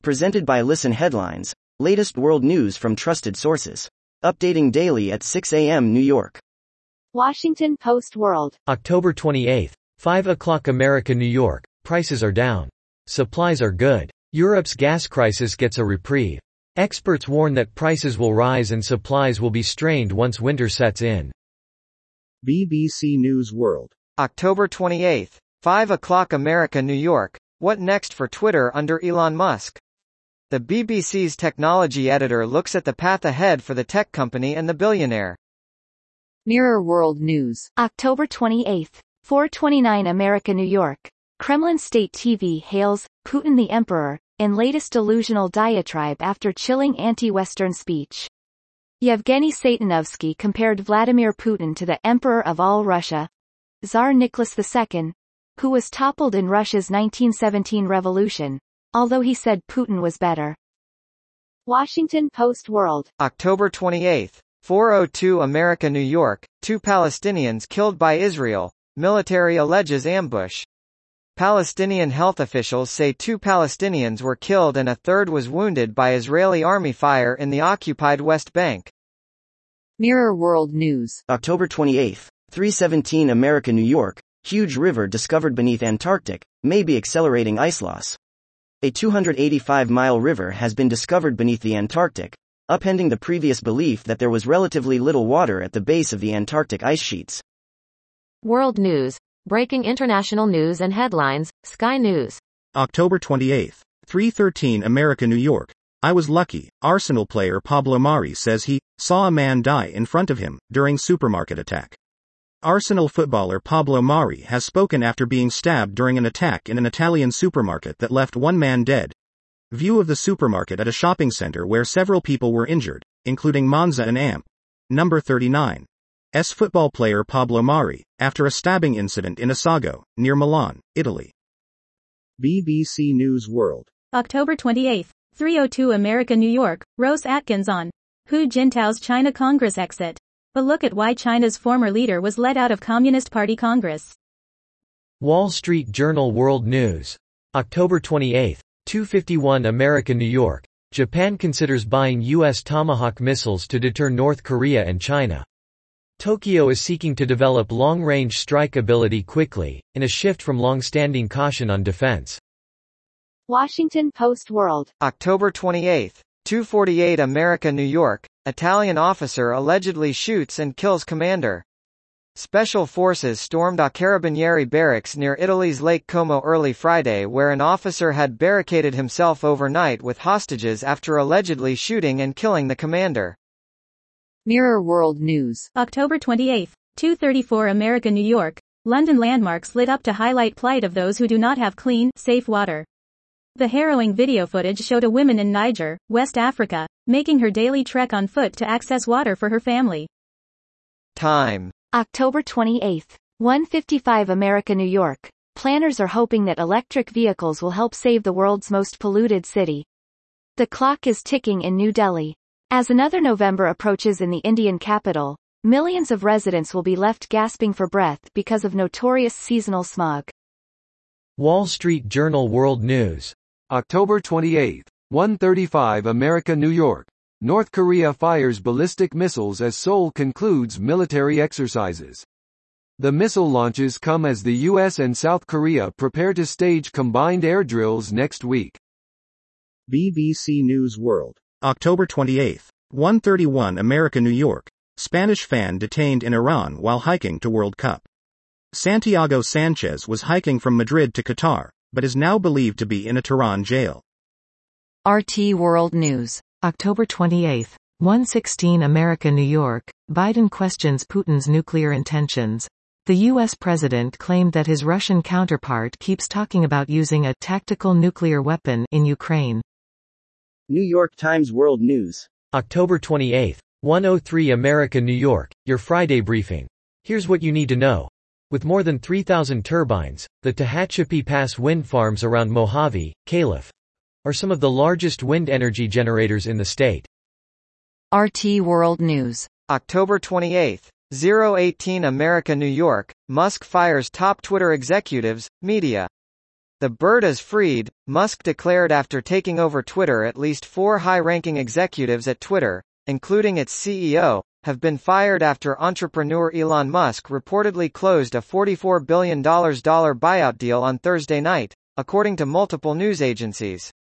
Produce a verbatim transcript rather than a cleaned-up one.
Presented by Listen Headlines, latest world news from trusted sources. Updating daily at six a m New York. Washington Post World. October twenty-eighth, five o'clock America, New York. Prices are down. Supplies are good. Europe's gas crisis gets a reprieve. Experts warn that prices will rise and supplies will be strained once winter sets in. B B C News World. October twenty-eighth, five o'clock America, New York. What next for Twitter under Elon Musk? The B B C's technology editor looks at the path ahead for the tech company and the billionaire. Mirror World News. October twenty-eighth, four twenty-nine America, New York. Kremlin State T V hails Putin the Emperor in latest delusional diatribe after chilling anti-Western speech. Yevgeny Satanovsky compared Vladimir Putin to the Emperor of all Russia, Tsar Nicholas the Second, who was toppled in Russia's nineteen seventeen revolution, although he said Putin was better. Washington Post World. October twenty-eighth, four oh two America, New York. Two Palestinians killed by Israel. Military alleges ambush. Palestinian health officials say two Palestinians were killed and a third was wounded by Israeli army fire in the occupied West Bank. Mirror World News. October twenty-eighth, three seventeen America, New York. Huge river discovered beneath Antarctic, may be accelerating ice loss. A two hundred eighty-five mile river has been discovered beneath the Antarctic, upending the previous belief that there was relatively little water at the base of the Antarctic ice sheets. World News. Breaking international news and headlines, Sky News. October twenty-eighth, three thirteen America, New York. I was lucky. Arsenal player Pablo Mari says he saw a man die in front of him during supermarket attack. Arsenal footballer Pablo Mari has spoken after being stabbed during an attack in an Italian supermarket that left one man dead. View of the supermarket at a shopping center where several people were injured, including Monza and Amp. Number thirty-nine. S football player Pablo Mari, after a stabbing incident in Assago, near Milan, Italy. B B C News World. October twenty-eighth, three oh two America, New York. Rose Atkins on Hu Jintao's China Congress exit. A look at why China's former leader was let out of Communist Party Congress. Wall Street Journal World News. October twenty-eighth, two fifty-one America, New York. Japan considers buying U S Tomahawk missiles to deter North Korea and China. Tokyo is seeking to develop long-range strike ability quickly, in a shift from long-standing caution on defense. Washington Post World. October twenty-eighth, two forty-eight America, New York. Italian officer allegedly shoots and kills commander. Special forces stormed a Carabinieri barracks near Italy's Lake Como early Friday, where an officer had barricaded himself overnight with hostages after allegedly shooting and killing the commander. Mirror World News. October twenty-eighth, two thirty-four America, New York. London landmarks lit up to highlight plight of those who do not have clean, safe water. The harrowing video footage showed a woman in Niger, West Africa, making her daily trek on foot to access water for her family. Time. October twenty-eighth, one fifty-five America, New York. Planners are hoping that electric vehicles will help save the world's most polluted city. The clock is ticking in New Delhi. As another November approaches in the Indian capital, millions of residents will be left gasping for breath because of notorious seasonal smog. Wall Street Journal World News. October twenty-eighth, one thirty-five America, New York. North Korea fires ballistic missiles as Seoul concludes military exercises. The missile launches come as the U S and South Korea prepare to stage combined air drills next week. B B C News World. October twenty-eighth, one thirty-one America, New York. Spanish fan detained in Iran while hiking to World Cup. Santiago Sanchez was hiking from Madrid to Qatar, but is now believed to be in a Tehran jail. R T World News. October twenty-eighth, one sixteen America, New York. Biden questions Putin's nuclear intentions. The U S president claimed that his Russian counterpart keeps talking about using a tactical nuclear weapon in Ukraine. New York Times World News. October twenty-eighth, one oh three America, New York. Your Friday briefing. Here's what you need to know. With more than three thousand turbines, the Tehachapi Pass wind farms around Mojave, Caliph, are some of the largest wind energy generators in the state. R T World News. October twenty-eighth, oh eighteen America, New York. Musk fires top Twitter executives, media. The bird is freed, Musk declared after taking over Twitter. At least four high-ranking executives at Twitter, including its C E O, have been fired after entrepreneur Elon Musk reportedly closed a forty-four billion dollars buyout deal on Thursday night, according to multiple news agencies.